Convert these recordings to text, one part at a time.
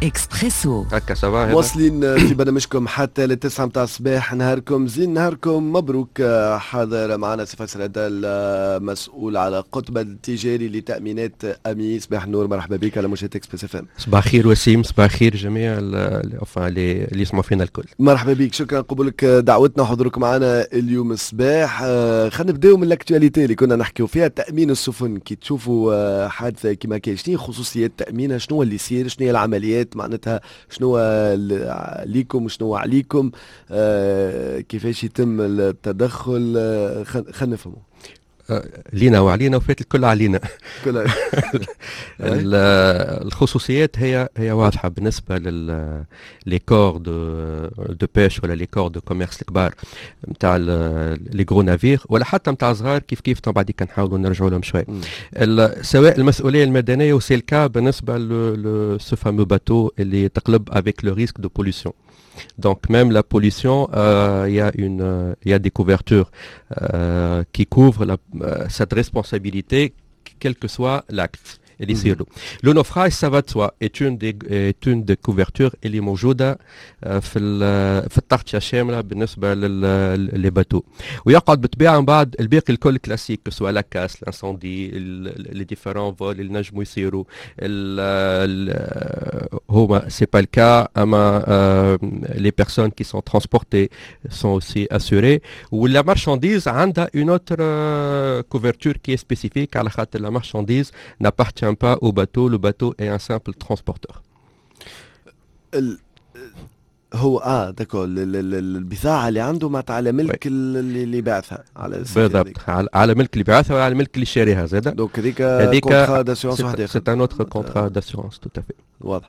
إكسبريسو. هكا سافا واصلين في برنامجكم حتى للتسعة متاع الصباح. نهاركم زين، نهاركم مبروك. حاضر معنا سي فيصل هدال مسؤول على قطب التجاري لتأمينات أمي. صباح النور، مرحبا بك على موجة اكسبريس اف ام. صباح الخير وسيم، صباح الخير جميع اللي يسمعوا فينا الكل. مرحبا بك، شكرا قبولك دعوتنا وحضورك معنا اليوم الصباح. خلينا نبداو من الاكtualité اللي كنا نحكيو فيها، تأمين السفن. كي تشوفوا حادثة كيما كاين، شنو خصوصيات تأمينها، شنو اللي يصير، شنو هي العمليات معناتها، شنو ليكم وشنو عليكم، كيفاش يتم التدخل، خلينا نفهموا. لينا وعلينا وفات الكل علينا. الخصوصيات هي واضحه بالنسبه لي كور دو بيش ولا لي كور دو كوميرس الكبار نتاع لي غرو نافير، ولا حتى نتاع صغار كيف بعد كنحاولوا نرجعوا لهم شوي. سواء المسؤوليه المدنيه وسي الكا بالنسبه لو فامو باتو اللي تقلب افيك لو ريسك دو بوليسيون. Donc même la pollution, il y a des couvertures qui couvrent cette responsabilité, quel que soit l'acte. Le naufrage, ça va de soi, est une des couvertures اللي موجودة في التغطية الشاملة بالنسبة للباتو، ويقعد بالطبيعة من بعد الباقي الكل كلاسيك، سواء لا كاس، الانسوندي، لي ديفيرون فول اللي نجموا يصيروا. هما سي با الكا، اما les personnes qui sont transportées sont aussi assurées. Ou la marchandise عندها une autre couverture qui est spécifique على خاطر la marchandise n'appartient pas au bateau, le bateau est un simple transporteur. هو داكور البضاعة اللي عنده معناتها على ملك اللي باعثها، على بالضبط، على ملك اللي باعثها وعلى ملك اللي شاريها زاده. دونك هذيك كونترا داسيورونس واحد اخر. سي ان اوتر كونترا داسيورونس تو افي. واضح.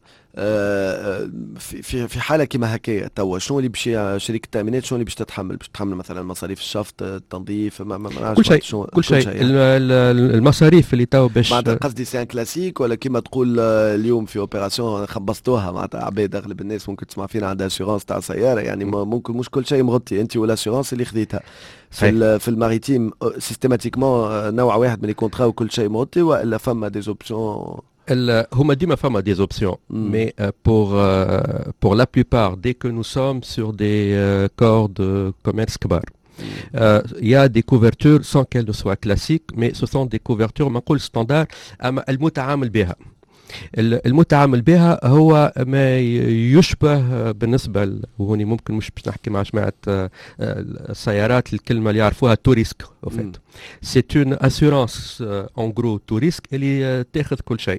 في حاله كيما هكايا توا شنو اللي باش شركه التامينات، شنو اللي باش تتحمل مثلا مصاريف الشفط، التنظيف، كل شيء المصاريف اللي تو باش معناتها قصدي سي ان كلاسيك، ولا كيما تقول اليوم في اوبيراسيون خبصتوها معناتها عباد، اغلب الناس ممكن تسمع فينا عندها اسيورونس تاع سياره، يعني ممكن مش كل شيء مغطي انت ولا اسيورونس اللي خذيتها. في الماريتيم سيستيماتيكمون نوع واحد من الكونترا وكل شيء مغطي، والا فما دي اوبسيون؟ هما ديما فما des options, mais pour la plupart, dès que nous sommes sur des corps de commerce كبار, il y a des couvertures sans qu'elles ne soient classiques, mais ce sont des couvertures ما نقول ستاندار، اما المتعامل بها. المتعامل بها هو ما يشبه بالنسبة وهوني ممكن مش باش نحكي مع جماعة السيارات الكلمة اللي يعرفوها تو ريسك. سي اون اسيورونس اون غرو تو ريسك اللي تاخذ كل شيء.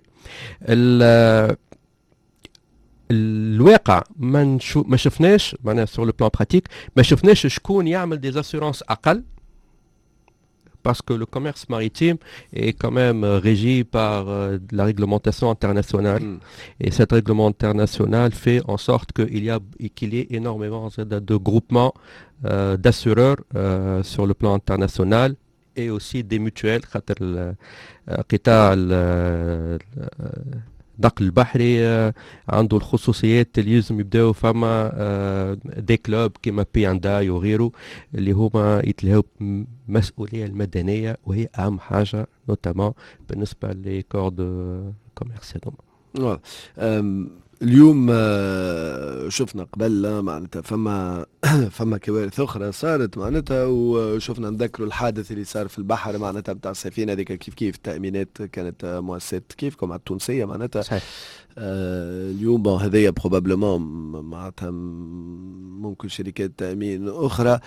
الواقع ما شفناش معناها سور لو بلان براتيك، ما شفناش شكون يعمل دي اسيورونس اقل، parce que le commerce maritime est quand même régi par la réglementation internationale. Et cette règlement internationale fait en sorte qu'il y ait énormément de groupements d'assureurs sur le plan international, et aussi des mutuelles. النقل البحري عنده الخصوصيات اللي لازم يبداو فما دي كلوب كيما بي انداي وغيره اللي هما يتلهوا بالمسؤوليه المدنيه، وهي اهم حاجه نوتامون بالنسبه لكور دو كوميرس هذوما. اليوم شفنا قبل معناتها فما كوارث اخرى صارت معناتها، وشفنا نذكروا الحادث اللي صار في البحر معناتها بتاع السفينه هذيك. كيف التامينات كانت مؤسسات كيفكم على التونسيه معناتها. اليوم هذايا بروبابلمون معناتها ممكن شركات تامين اخرى،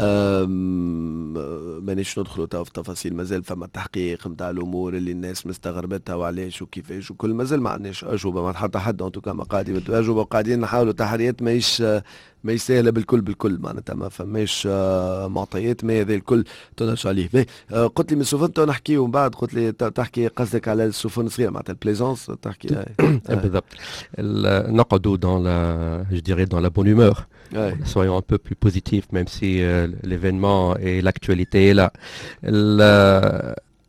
مانيش ندخلوا تو في تفاصيل، مازال فما تحقيق نتاع الامور اللي الناس مستغربتها وعلاش وكيفاش وكل، مازال ما عندناش اجوبه، ما حتى حد ان توكا ما قاعدين اجوبه، وقاعدين نحاولوا تحريات ما سهله بالكل معناتها ما فماش معطيات، ما هذا الكل تنرجع عليه. قلت لي من السفن تو نحكي، ومن بعد قلت لي تحكي قصدك على السفن الصغيره معناتها البليزونس تحكي. بالضبط، نقعدوا dans la bonne humeur. Soyons un peu plus positifs, même si l'événement et l'actualité est là.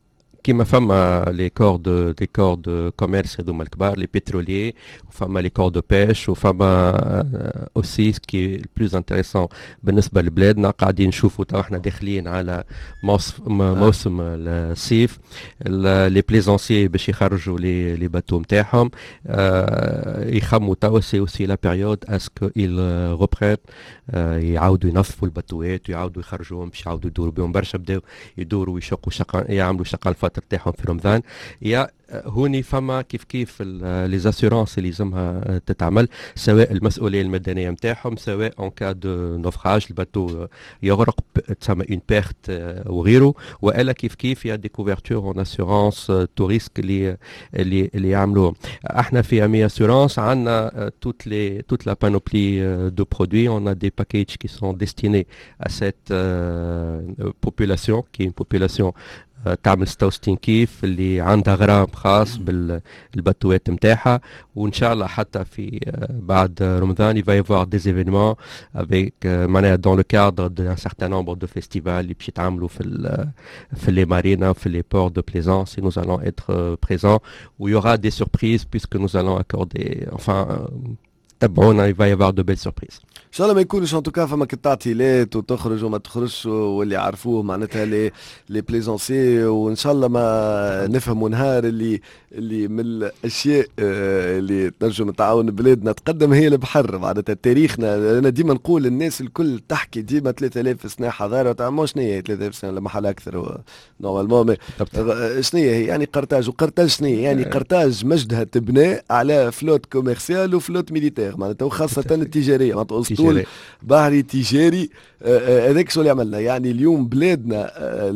كيما فما لي كور دو كوميرس هذوما الكبار لي بتروليي وفما لي كور دو بيش وفما اوسي كي البلوز انتريسون بالنسبه لبلادنا قاعدين نشوفوا تو احنا داخلين على موسم الصيف لي بليزونسي باش يخرجوا لي باتو نتاعهم يخموا تو سي اوسي لا بيريود اسكو il reprennent يعاودوا ينظفوا الباتوات ويعاودوا يخرجوهم باش يعاودوا يدوروا بهم برشا بداو يدوروا ويشقوا شقه يعملوا شقه الفطر تاعهم في رمضان يا هوني فما كيف لي زاسيورونس اللي لازمها تتعمل سواء المسؤوليه المدنيه نتاعهم سواء اون كا دو نوفراج الباتو يغرق تسمى اون بيرت وغيره والا كيف يا دي كوفرتور اون اسيورونس تو ريسك اللي يعملوهم احنا في امي اسيورونس عندنا toute la panoplie de produits on a des packages qui sont destinés à cette population qui est une population تعمل 66 كيف اللي عندها غرام خاص بالباتوات نتاعها وان شاء الله حتى في بعد رمضان il va y avoir des événements avec معناها dans le cadre d'un certain nombre de festivals اللي باش يتعملوا في les marines في les ports de plaisance et nous allons être présents où il y aura des surprises puisque nous allons accorder enfin تبعونا il va y avoir de belles surprises. ان شاء الله ما يكونش ان توكا فما تعطيلات وتخرج وما تخرجش واللي يعرفوه معناتها لي بليزونسي وان شاء الله ما نفهموا نهار اللي من الاشياء اللي تنجم تعاون بلادنا تقدم هي البحر معناتها تاريخنا. انا ديما نقول الناس الكل تحكي ديما 3000 سنه حضاره مو شنو هي 3000 سنه لما حال اكثر نورمالمون شنو هي يعني قرطاج شنو يعني قرطاج مجدها تبنى على فلوت كوميرسيال وفلوت ميليتير معناتها وخاصه التجاريه معناتها اسطول بحري تجاري هذاك شو اللي عملنا يعني اليوم بلادنا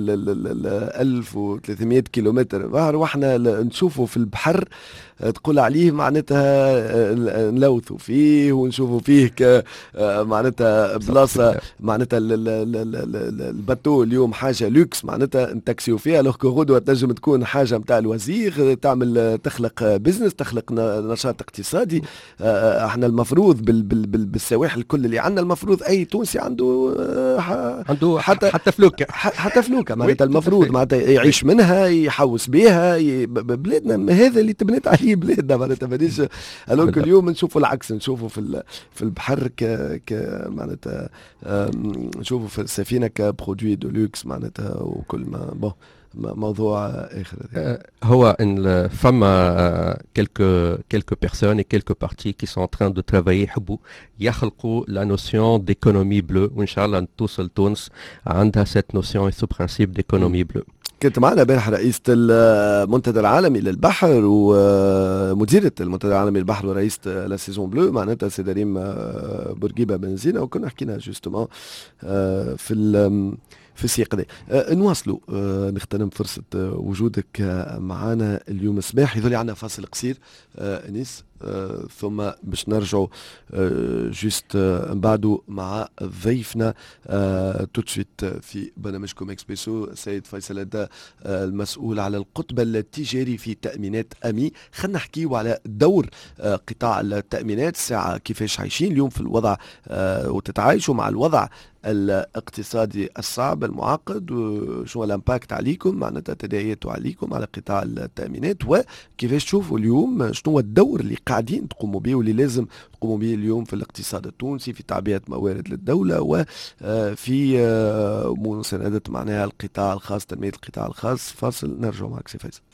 1300 كيلومتر بحر واحنا نشوفوا في البحر تقول عليه معناتها نلوثوا فيه ونشوفوا فيه معناتها بلاصه معناتها الباتو اليوم حاجه لوكس معناتها نتاكسيو فيها لو غدوه تنجم تكون حاجه نتاع الوزير تعمل تخلق بزنس تخلق نشاط اقتصادي. احنا المفروض بالسواحل الكل اللي عندنا المفروض اي تونسي عنده حتى فلوكه معناتها المفروض معناتها يعيش منها يحوس بها بلادنا هذا اللي تبنيت عليه بلادنا معناتها مانيش الوك اليوم نشوفوا العكس نشوفوا في البحر ك معناتها نشوفوا في السفينه كبرودوي دو لوكس معناتها وكل ما بون موضوع اخر. هو ان فما quelques personnes et quelques partis qui sont en train de travailler يحبوا يخلقوا la notion d'économie bleue وان شاء الله توصل تونس عندها cette notion et ce principe d'économie bleue. كنت معنا امبارح رئيسة المنتدى العالمي للبحر ومديرة المنتدى العالمي للبحر ورئيسة لا سيزون بلو معناتها سي داريم بورقيبة بنزينة وكنا حكينا جوستومون في السياق ده. نواصلوا نغتنم فرصة وجودك معنا اليوم الصباح يظل عنا فاصل قصير انيس ثم باش نرجعوا جوست بعده مع ضيفنا توتشيت في برنامجكم اكسبريسو السيد فيصل الدا المسؤول على القطب التجاري في تأمينات أمي. خلينا نحكيو على دور قطاع التأمينات الساعة كيفاش عايشين اليوم في الوضع وتتعايشوا مع الوضع الاقتصادي الصعب المعقد وشو الامباكت عليكم معناتها تداعياته عليكم على قطاع التأمينات وكيفاش تشوفوا اليوم شنو هو الدور اللي قاعدين تقوموا به واللي لازم تقوموا به اليوم في الاقتصاد التونسي في تعبئة موارد للدولة وفي مساندة معناها القطاع الخاص تنمية القطاع الخاص. فاصل نرجع معك سي فايز.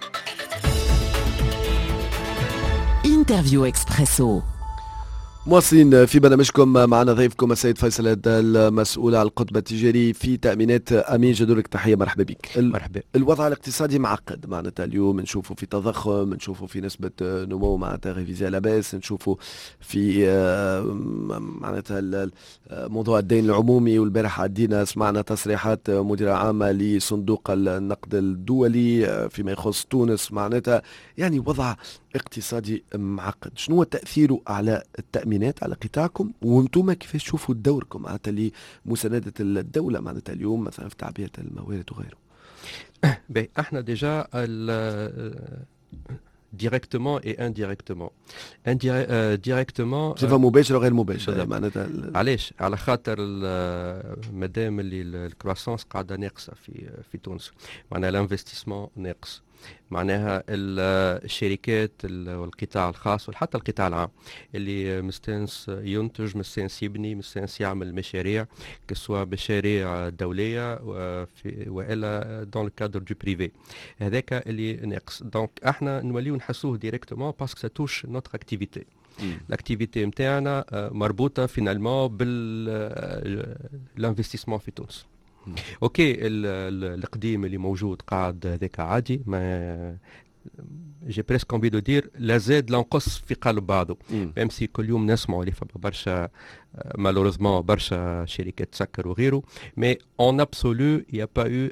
انترفيو اكسبريسو مواصلين في برنامجكم معنا ضيفكم السيد فيصل الدا المسؤول على القطب التجاري في تأمينات أمين. جدولك تحية مرحبا بك. مرحبا. الوضع الاقتصادي معقد معناتها اليوم نشوفوا في تضخم نشوفوا في نسبة نمو معناتها ريفيزي على باس نشوفوا في معناتها موضوع الدين العمومي والبارح عدينا سمعنا تصريحات مديرة عامة لصندوق النقد الدولي فيما يخص تونس معناتها يعني وضع اقتصادي معقد. شنو هو تأثيره على التأمينات على قطاعكم وانتم كيفاش تشوفوا دوركم معناتها لمساندة الدولة معناتها اليوم مثلا في تعبئة الموارد وغيره؟ احنا ديجا directement et indirectement. Directement بصفة مباشرة وغير مباشرة بالضبط. معناتها علاش؟ على خاطر مادام اللي الكرواسونس قاعده ناقصه في تونس، معناها الانفستيسمون ناقص، معناها الشركات والقطاع الخاص وحتى القطاع العام اللي مستانس ينتج، مستانس يبني، مستانس يعمل مشاريع كسوا مشاريع دوليه والا دون لو كادر دو بريفي، هذاك اللي ناقص. دونك احنا نوليو نحسوه ديريكتومون باسكو سا توش نوتر اكتيفيتي. الاكتيفيتي نتاعنا مربوطه فينالمون بالانفستيسمون في تونس. اوكي القديم اللي موجود قاعد هذاك عادي، ما جي بريسك انفي دو دير لا زاد لا نقص في قلب بعضه، ميم سي كل يوم نسمعوا اللي فما برشا مالوريزمون برشا شركات تسكر وغيره، مي اون ابسولو يا با يو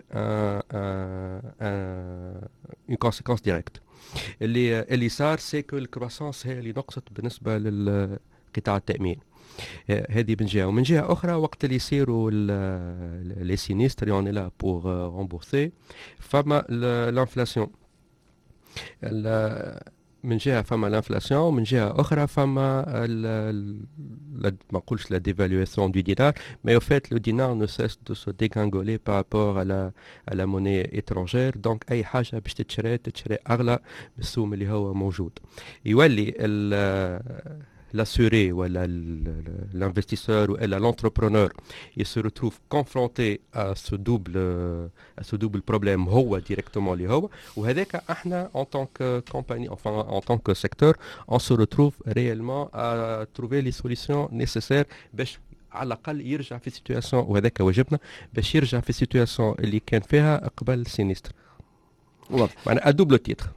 اون كونسيكونس ديريكت. اللي صار سي كو الكرواسونس هي اللي نقصت بالنسبه للقطاع التامين. هذه من جهه، ومن جهه اخرى وقت اللي يصيروا لي سينيستر اون لا بور رومبورسي فما الانفلاسيون. من جهه فما الانفلاسيون، ومن جهه اخرى فما ما نقولش لا ديفالواسيون دو دينار، مي او فات لو دينار نو سيس دو سو ديغانغولي بارابور على موني اترونجير، دونك اي حاجه باش تتشري اغلى بالسوم اللي هو موجود. يولي l'assuré ou l'investisseur ou l'entrepreneur, il se retrouve confronté à ce double problème هو directement اللي هو، وهذاك احنا en tant que compagnie, enfin en tant que secteur, on se retrouve réellement à trouver les solutions nécessaires باش على الأقل يرجع في سيتواسيون، وهذاك واجبنا باش يرجع في سيتواسيون اللي كان فيها قبل السينيستر. معناها دوبل تيتر.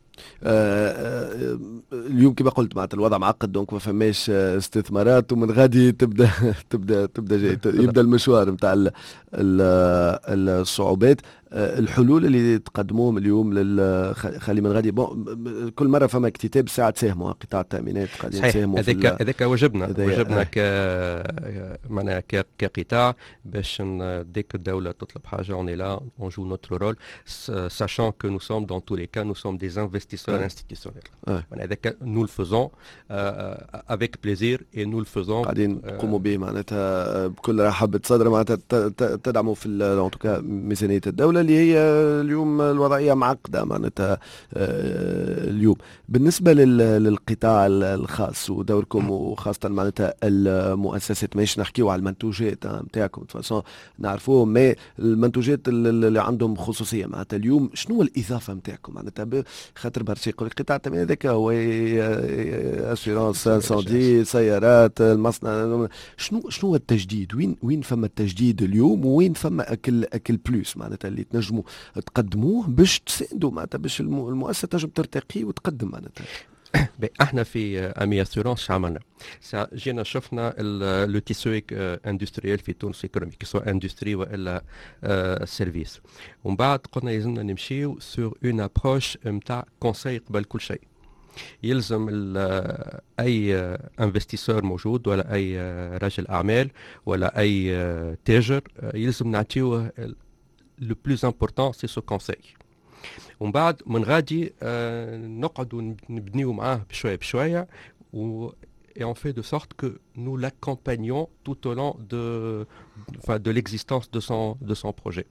اليوم كما قلت معناتها الوضع معقد، دونك ما فماش استثمارات، ومن غادي تبدا يبدا المشوار نتاع الصعوبات. الحلول اللي تقدموهم اليوم خلي من غادي كل مره فما اكتتاب ساعه تساهموا قطاع التامينات قاعدين تساهموا هذاك واجبنا معناها كقطاع باش ديك الدوله تطلب حاجه اون لا اون جو نوتر رول ساشون كو نو سوم دون تو لي كا نو سوم دي انفستيسور انستيتيوشنيل. هذاك نو الفوزون افيك بليزير اي نو الفوزون قاعدين نقوموا به معناتها بكل رحب صدر، معناتها تدعموا في ان توكا ميزانيه الدوله اللي هي اليوم الوضعيه معقده معناتها. اليوم بالنسبه للقطاع الخاص ودوركم وخاصه معناتها المؤسسات، ماش نحكيو على المنتوجات نتاعكم فاصون نعرفوه، ما المنتوجات اللي عندهم خصوصيه معناتها اليوم شنو الاضافه نتاعكم معناتها؟ خاطر برشا يقول القطاع التامين هذاك هو اسيرونس انساندي سيارات المصنع، شنو التجديد؟ وين فما التجديد اليوم، وين فما اكل بلوس معناتها اللي تنجموا تقدموه باش تساندوا معناتها باش المؤسسه تنجم ترتقي وتقدم معناتها؟ احنا في امي اسيرونس عملنا جينا شفنا لو تيسو اندستريال في تونس ايكونوميك سواء اندستري والا سيرفيس، ومن بعد قلنا لازمنا نمشيو سور اون ابروش نتاع كونساي قبل كل شيء. يلزم اي انفستيسور موجود ولا اي رجل اعمال ولا اي تاجر يلزم نعطيوه le plus important c'est ce conseil. ومن بعد من غادي نقعدوا نبنيو معاه بشويه et on fait de sorte que nous l'accompagnons tout au long de l'existence de son projet.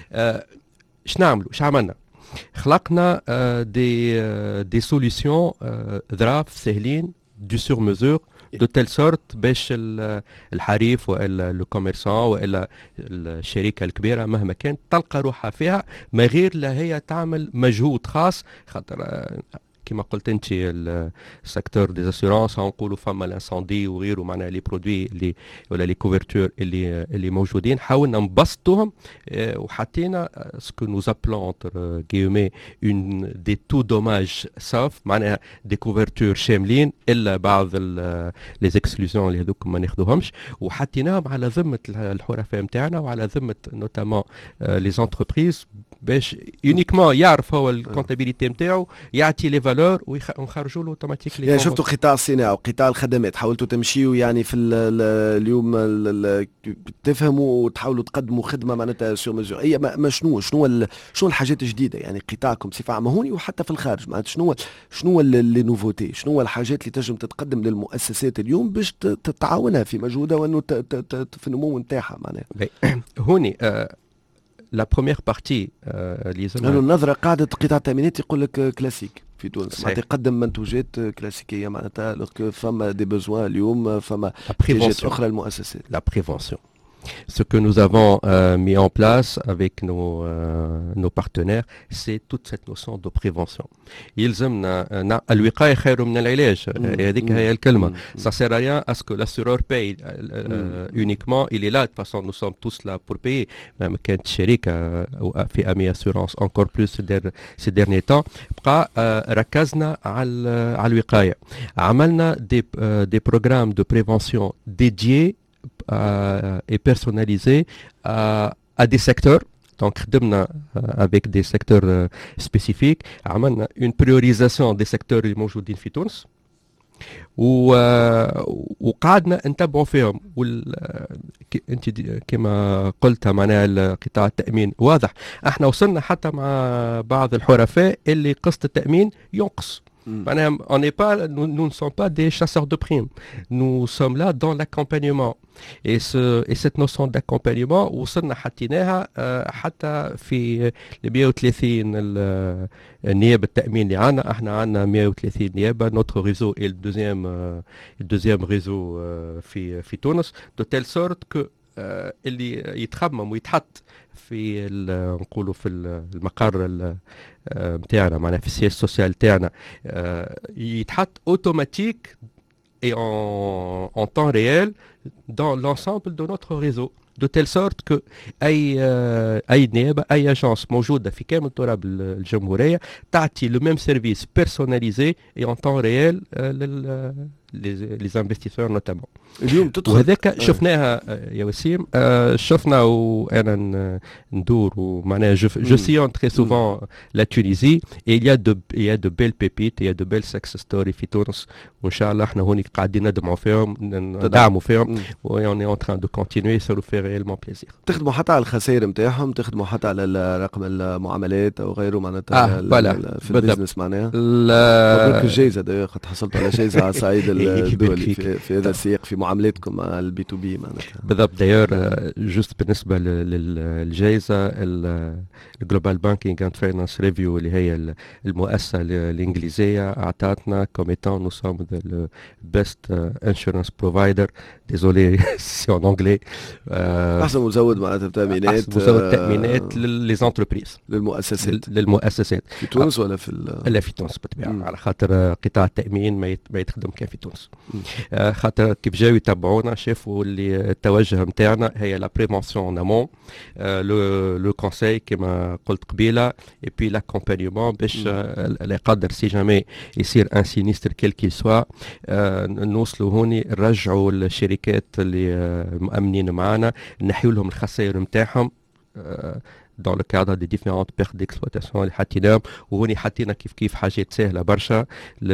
شنو عملنا؟ خلقنا des solutions ظراف سهلين du sur mesure de telle sorte باش الحريف والا لو كوميرسون والا الشركه الكبيره مهما كانت تلقى روحها فيها ما غير لا هي تعمل مجهود خاص. خاطر كما قلت انت السيكتور دي اسيورونس نقولوا فما الانساندي وغيره، معناها لي برودوي اللي ولا لي كوفرتور اللي موجودين حاولنا نبسطوهم وحطينا سكو نو ابلون انتر غيومي اون دي تو دوماج ساف، معناها دي كوفرتور شاملين الا بعض لي زيكسكلوزيون اللي هذوك ما ناخذوهمش، وحطيناهم على ذمه الحرفاء نتاعنا وعلى ذمه نوتامون لي زونتربريز باش يونيكمون يعرف هو الكونتابيليتي نتاعو، يعطي لي فالور ونخرجوا له اوتوماتيك يعني شفتوا قطاع الصناعه وقطاع الخدمات حاولتوا تمشيوا يعني في اليوم تفهموا وتحاولوا تقدموا خدمه معناتها سور ميزور. اي ما شنو الحاجات الجديده يعني قطاعكم بصفه عامه هوني وحتى في الخارج معناتها شنو لي نوفوتي، شنو الحاجات اللي تنجم تتقدم للمؤسسات اليوم باش تتعاونها في مجهودها وانه في النمو نتاعها معناها. هوني لا بروميير بارتي اللي لانه النظره قاعده قطاع التامينات يقول لك كلاسيك في تونس معناتها يقدم منتوجات كلاسيكيه معناتها فما دي بوزوان اليوم فما احتياجات اخرى للمؤسسات. لا بريفونسيون. Ce que nous avons mis en place avec nos partenaires, c'est toute cette notion de prévention. يلزمنا الوقاية خير من العلاج. هذيك هي الكلمة. Ça sert à rien à ce que l'assureur paye uniquement. Il est là de toute façon. Nous sommes tous là pour payer. même كانت الشركة في أمي أسورانس encore plus ces derniers temps. بقى ركزنا على الوقاية. عملنا des programmes de prévention dédiés et personnalisé à des secteurs. Donc, avec des secteurs spécifiques, عملنا une priorisation des secteurs اللي موجودين في تونس وقعدنا نتبعوا فيهم. انت كما قلت معناها قطاع التأمين واضح. احنا وصلنا حتى مع بعض الحرفاء اللي قسط التأمين ينقص. Nous ne sommes pas des chasseurs de primes. Nous sommes là dans l'accompagnement. Et cette notion d'accompagnement, وصلنا حطيناها حتى في 130 النيابة التأمين اللي عندنا. احنا عندنا 130 نيابة. Notre réseau est le deuxième réseau في تونس. De telle sorte que اللي يتخمم ويتحط في نقولوا في المقر نتاعنا معناها في السياسه السوسيال تاعنا يتحط اوتوماتيك et en temps réel dans l'ensemble de notre réseau de telle sorte que اي نيابه اي اجانس موجوده في كامل تراب الجمهوريه تعطي le même service personnalisé et en temps réel les investisseurs notamment. اليوم تدخل وهذاك شفناها يا وسيم. شفنا وانا ندور ومعناها je sillonne très souvent la Tunisie et il y a de belles pépites, il y a de belles success stories في تونس وان شاء الله احنا هوني قاعدين ندعموا فيهم ندعموا فيهم on est en train de continuer, ça nous fait réellement plaisir. تخدموا حتى على الخسائر نتاعهم، تخدموا حتى على رقم المعاملات او غيره معناتها في البيزنس معناها. مبروك الجائزه دايوغ حصلتوا على جائزه على صعيد الدولي في هذا السياق في معاملاتكم مع البي تو بي معناتها. بالضبط. دايوغ جوست بالنسبه للجائزه الجلوبال بانكينج اند فاينانس ريفيو اللي هي المؤسسه الانجليزيه اعطتنا كوم ايتون نو سوم ذا بيست انشورنس بروفايدر. ديزولي سي اون انجلي. احسن مزود معناتها تامينات. احسن مزود تامينات للزونتربريز للمؤسسات في تونس ولا لا في تونس بالطبيعه على خاطر قطاع التامين ما يتخدم كان في تونس. خاطر كيف جاوا يتبعونا شافوا اللي التوجه نتاعنا هي لا بريفونسيون امون لو كونساي كما قلت قبيله اي بي لاكومبانيمون باش لا يقدر سي جامي يصير ان سينيستر كيل كيل سوا نوصلوا هوني نرجعوا الشركات اللي مؤمنين معنا نحيوا لهم الخسائر نتاعهم dans le cadre des différentes pertes d'exploitation اللي حطيناهم. وهوني حطينا كيف حاجات سهله برشا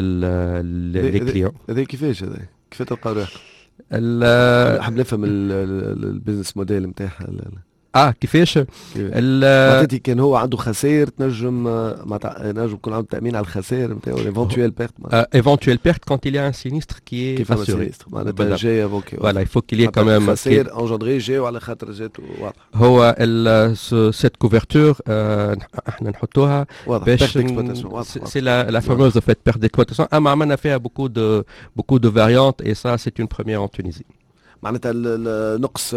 للكليون. هذا كيفاش كيف تلقاو روحكم؟ حاب نفهم البيزنس موديل نتاعها. كيفاش معناتها كان هو عنده خسائر تنجم يكون عنده تامين على الخسائر نتاعو ايفونتويل بيرت éventuelle perte quand il y a un sinistre qui est assuré. معناتها جاي افوكي voilà il faut qu'il y ait quand même خسائر انجندري جاو على خاطر جاتو واضح. هو cette couverture احنا نحطوها باش c'est la fameuse perte d'exploitation. اما عملنا فيها beaucoup de variantes et ça c'est une première en Tunisie. معناتها النقص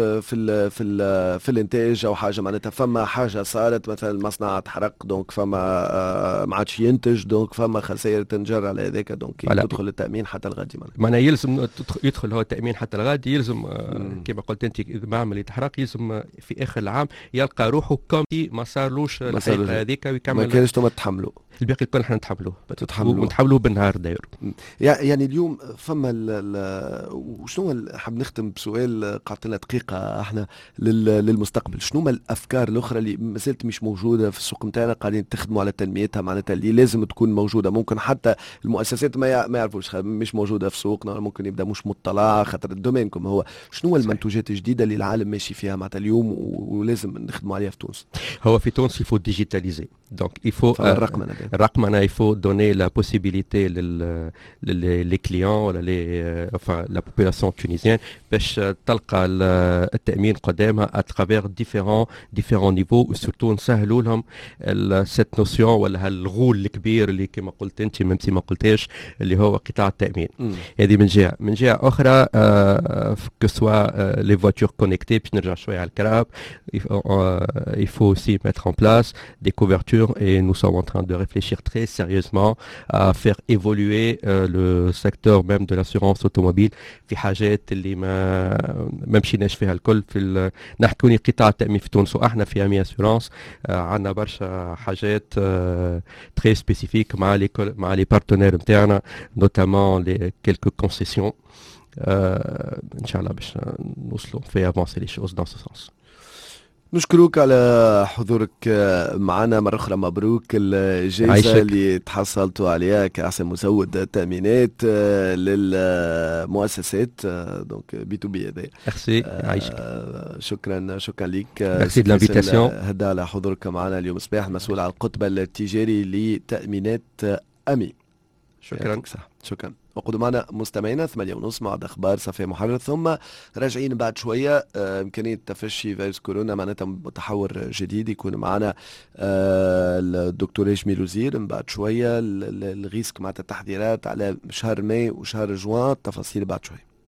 في الانتاج او حاجه معناتها فما حاجه صارت مثلا المصنع تحرق دونك فما ما عادش ينتج دونك فما خسائر تنجر على هذاك دونك تدخل التامين حتى الغادي معناها يلزم يدخل هو التامين حتى الغادي يلزم كما قلت انت المعمل يتحرق يلزم في اخر العام يلقى روحه كم ما صارلوش الحقيقه هذيك ويكمل. ما كانش تتحملوا الباقي الكل احنا نتحملوه تتحملوه ونتحملوه بالنهار داير. يعني اليوم فما وشنو حاب نختم بسؤال قعدت لنا دقيقة احنا للمستقبل، شنو ما الافكار الاخرى اللي مازالت مش موجودة في السوق نتاعنا قاعدين تخدموا على تنميتها، معناتها اللي لازم تكون موجودة، ممكن حتى المؤسسات ما يعرفوش مش موجودة في سوقنا، ممكن يبدا مش مطلع خاطر الدومينكم هو شنو المنتوجات الجديدة اللي العالم ماشي فيها معناتها اليوم ولازم نخدموا عليها في تونس؟ هو في تونس il faut digitaliser donc il faut الرقمنة il faut donner la possibilité les clients ولا enfin la population tunisienne باش تلقى التأمين قدامها à travers différents niveaux وسورتو نسهلوا لهم cette notion ولا هالغول الكبير اللي كما قلت انت ممتي ما قلتاش اللي هو قطاع التأمين. هذه من جهة أخرى que soit les voitures connectées باش نرجع شوية على الكراب il faut aussi mettre en place des couvertures et nous sommes en train de réfléchir très sérieusement à faire évoluer le secteur même de l'assurance automobile في حاجات اللي ما مشيناش فيها الكل في نحكوني قطاع التأمين في تونس واحنا في امي اسيورانس عندنا برشا حاجات très spécifiques مع les partenaires نتاعنا notamment les quelques concessions ان شاء الله باش نوصلوا في avancer les choses dans ce sens. نشكرك على حضورك معنا مرة أخرى، مبروك الجائزة اللي تحصلتوا عليها كأحسن مزود تأمينات للمؤسسات دونك بي تو بي. شكرا لك. ميرسي دو لانفيتاسيون. هدا على حضورك معنا اليوم صباح، مسؤول على القطب التجاري لتأمينات أمي. شكرا. وقدوا معنا مستمعينا 8:30 مع أخبار صفية محرر، ثم راجعين بعد شوية إمكانية تفشي فيروس كورونا معناتها متحور جديد، يكون معنا الدكتور جميل وزير بعد شوية الغيسك مع التحذيرات على شهر ماي وشهر جوان، تفاصيل بعد شوية.